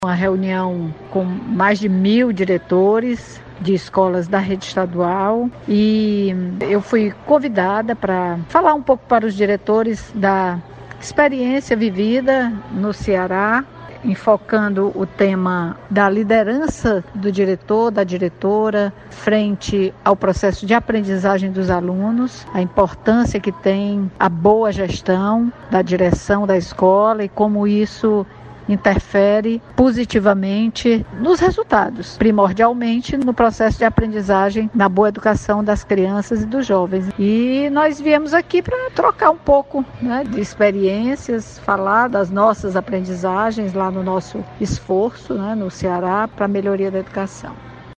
uma reunião com mais de 1.000 diretores de escolas da rede estadual e eu fui convidada para falar um pouco para os diretores da experiência vivida no Ceará, enfocando o tema da liderança do diretor, da diretora, frente ao processo de aprendizagem dos alunos, a importância que tem a boa gestão da direção da escola e como isso interfere positivamente nos resultados, primordialmente no processo de aprendizagem, na boa educação das crianças e dos jovens. E nós viemos aqui para trocar um pouco, de experiências, falar das nossas aprendizagens lá no nosso esforço, no Ceará, para a melhoria da educação.